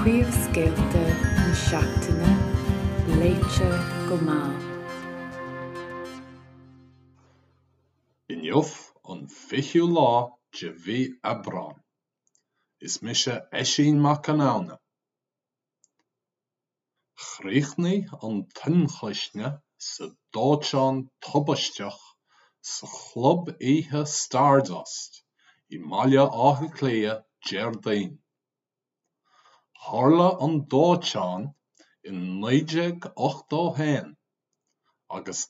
Bíomh scéalta na seachtaine, léite go maith. Inniuh an 20 lá de bhí Aibreán. Is mise eisín mac an anna. Chríochnaí an tinchlisne sa dóiteán tubasteach sa chlub oíche Stardust I mbaile átha cliath Déardaoin. Tharla an dóiteán in 1981 agus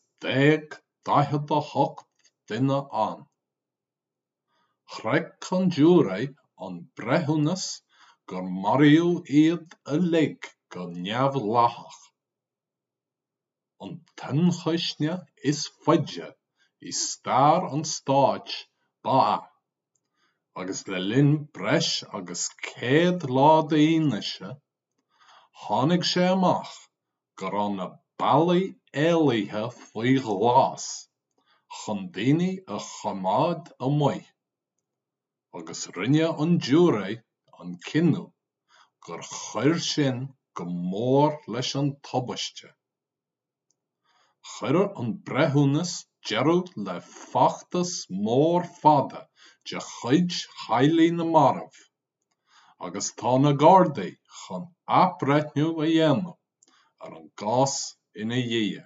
10-28 duine an. Chreid chun dúradh an breithiúnas gur maraíodh iad a ligg go neamhlathach. An tinchlisne is faide I stair an stáit ba agus le linn breis agus 100 lá d'aonaise, tháinig sé amach gur an na ballaí éalaithe faoi ghlás chun daoine a choimeád amuigh, agus rinne an dúradh an cinneadh gur chuir sin go mór leis an tubaiste. Chuir an breithiúnas deireadh le feachtas mór fada de chuid Chailligh na Marbh, agus tá na Gardaí chun athbhreithniú a dhéanamh ar an gcás ina dhiaidh.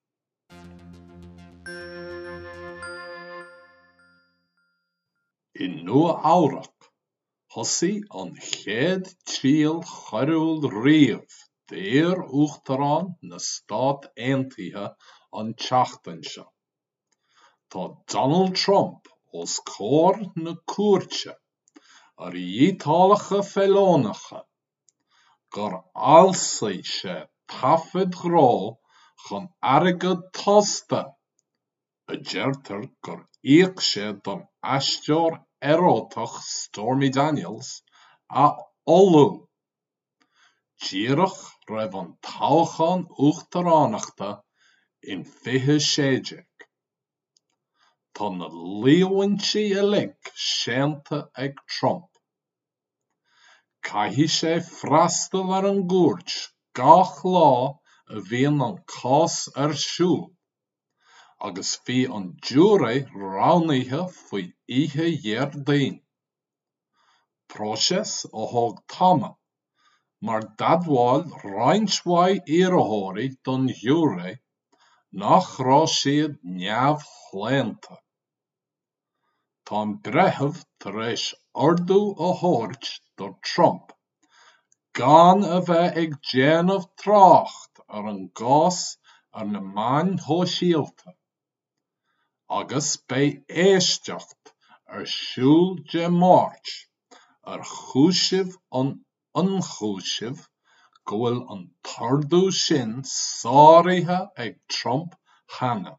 I nua-amhrach, thosaigh an chéad triail chorrúil riamh d'fhir Uachtarán na Stát Aontaithe an teachtain seo. Tá Donald Trump os comhair na cuairte ar dhítálacha feileánacha gur alsaigh sé tafod grá chun airgid tosta a deirtear gur íoc sé don aisteoir erótach Stormy Daniels a olú. Díreach raibh an toghchán uachtaránachta in 2016. Tá na líomhaintí a ligg séanta ag Trump. Caithfidh sé freastal ar an gcuairt gach lá a bhíonn an cás ar siúl, agus bhí an dúradh roghnaithe faoi oíche Déardaoin. Próiseas ó thug Tama, mar d'admhail roinnt mhaith iarrthóirí don dúradh nach rá siad neamhchléanta. Tá an breitheamh tar éis ordú a thabhairt do Trump gan a bheith ag déanamh trácht ar an gcás ar na meáin shóisialta, agus beidh éisteacht ar siúl de Máirt ar chúisimh an ionchúisimh go bhfuil an tordú sin sáirithe ag Trump cheana.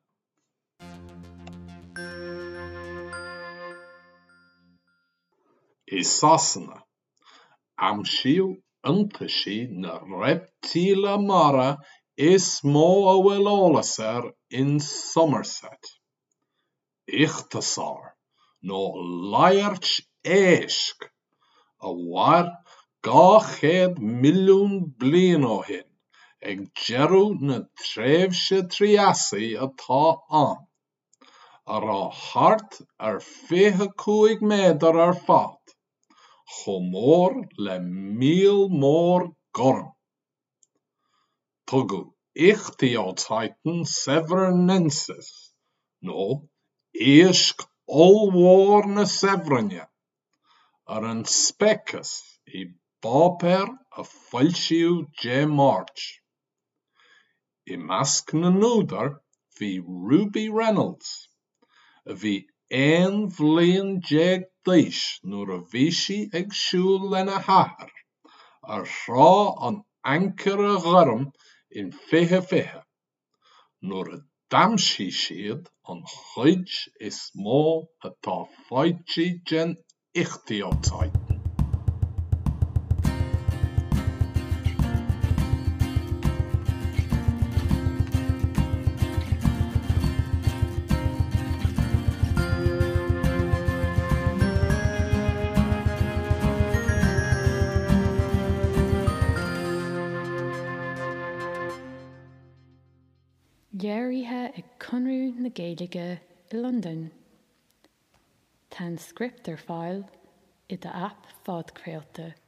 Is sasanna, aimsíodh iontaisí na reptíle mara is mó a bhfuil eolas air in Somerset. Iachtasár nó Leirt Éisc a bhair 200 milliún bliain ó shin ag deireadh na tréimhse Triasaigh atá ann, a rá thart ar 25 méadar ar fad, chomh mór le 1,000 mór gorm. Tugadh ichthíotáitin Severnensis nó Éisc Ollmhór na Severnne ar an speiceas I bpáipéir a foilsiú dé Máirt. I measc na núdar bhí Ruby Reynolds, a bhí 1 bhliain 10 nuair a bhí sí ag siúl lena chathair ar shrá an Anchor a Ghoirm in 2020, nuair a d'aimsigh siad an chuid is mó atá fáilte den ichthíotáitin. Dhéirithe ag Conradh na Gaeilge i London. Tá script ar fáil i do app fádcréalta.